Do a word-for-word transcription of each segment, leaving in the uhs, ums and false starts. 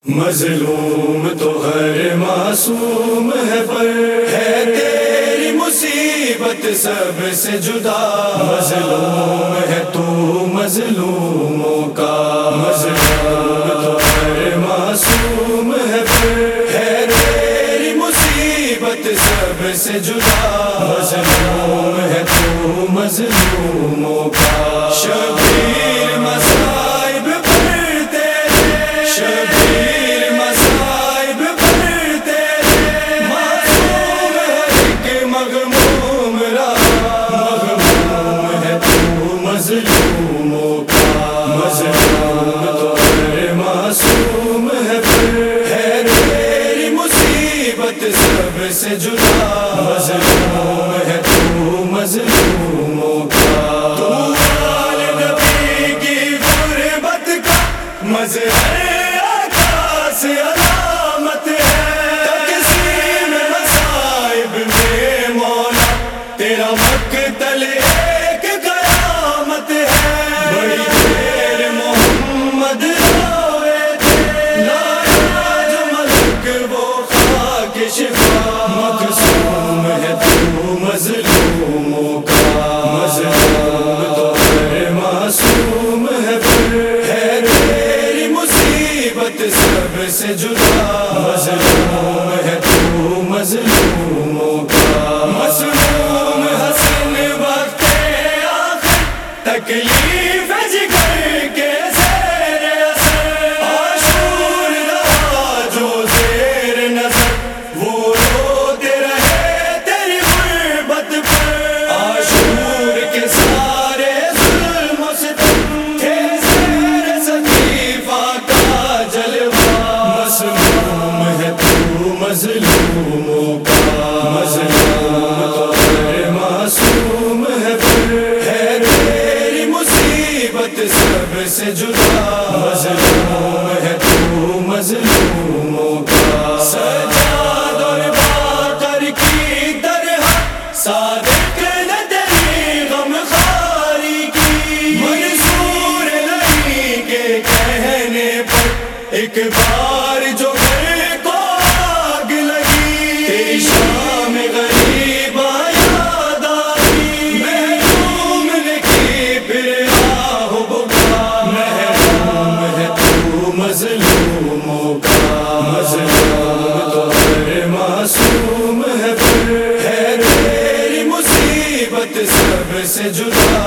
مظلوم تو ہر معصوم ہے پر ہے تیری مصیبت سب سے جدا، مظلوم ہے تو مظلوموں کا، مظلوم تو ہر معصوم ہے پر ہے تیری مصیبت سب سے جدا، مظلوم ہے تو مظلوموں کا۔ شبیر مصائب پر تیرے، شبیر مصائب پر تیرے، معصوم ہر ایک مغموم رہا، مغموم ہے تو مظلوموں کا، مظلوم تو ہر معصوم ہے پر ہے تیری مصیبت سب سے جدا، مظلوم ہے تو مظلوموں کا۔ تو آل نبی کی غربت کا مظہر عطا سے علامت ہے، تقسیم مصائب میں مولا تیرا مقتل ایک قیامت ہے۔ بڑی دیر محمد روئے تھے، لایا جو ملک وہ خاک شفا، مقصوم ہے تو مظلوموں کا، مظلوم تو ہر معصوم ہے پر ہے تیری مصیبت سب سے جدا، مظلوم ہے تو مظلوموں کا۔ مسموم حسن وقت آخر تکلیف جگر کے زیر اثر، عاشور رہا جو زیر نظر وہ روتے رہے تیری غربت پر، عاشور کے سارے ظلم و ستم تھے زیر سقیفہ کا جلوہ، مسموم ہے تو مظلوموں کا، مظلوم تو ہر معصوم ہے پر ہے تیری مصیبت سب سے جدا، مظلوم ہے تو مظلوموں کا۔ سجاد اور باقر کی طرح صادق نہ تیری غم خواری کی، منصور نہیں کے کہنے پر ایک بار جو گھر کو آگ لگی، تیری شام غریباں یاد آئی، محروم نے کی پھر آہ بکا، محروم ہے تو مظلوموں کا، مظلوم تو ہر معصوم ہے پر ہے تیری مصیبت سب سے جدا،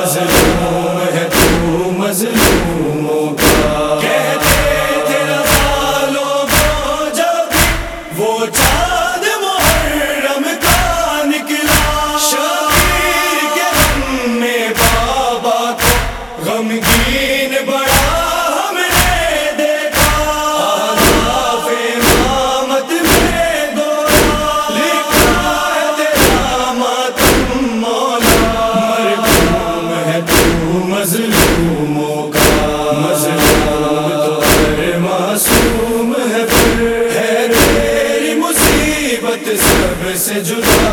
مظلوم ہے تو مظلوموں کا۔ کہتے تھے رضا لوگوں جب وہ چاند محرم کا نکلا، شبیر کے غم میں بابا کو غمگین بڑا ہم نے دیکھا، آداب امامت میں گویا لکھا ہے تیرا ماتم مولا، مرحوم ہے تو مظلوموں کا، مظلوم تو ہر معصوم ہے پر ہے تیری مصیبت سب سے جدا،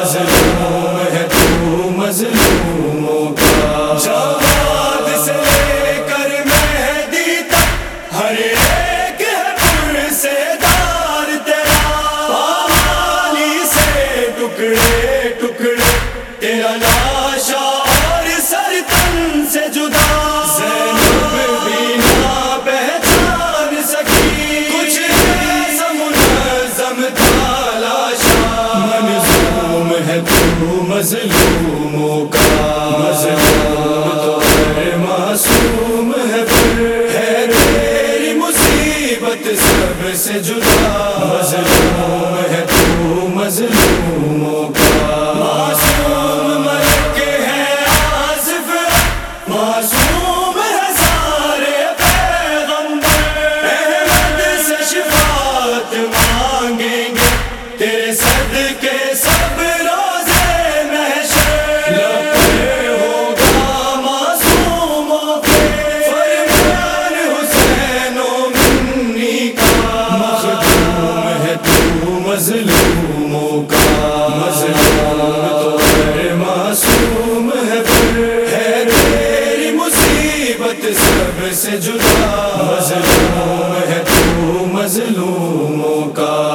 مظلوم ہے تو مظلوموں کا۔ جواد سے لے کر مہدی تک ہر ایک ہے پر سے دار تیرا، پامالی سے ٹکڑے ٹکڑے تیرا لاشا اور سر تن سے جدا، زینب بھی نہ پہچان سکی، کچھ ایسا منظم تھا لاشا، منظوم ہے تو مظلوموں کا، مظلوم تو ہر معصوم ہے پر ہے تیری مصیبت سب سے جدا، مظلوم ہے تو مظلوموں کا۔ معصوم ملک ہے آصف، معصوم ہے سارے پیغمبر، احمد سے شفاعت مانگیں گے تیرے صدقے سب روزے محشر، لب پہ ہوگا معصوموں کے فرمان حسین و منی کا، مخدوم ہے تو مظلوموں کا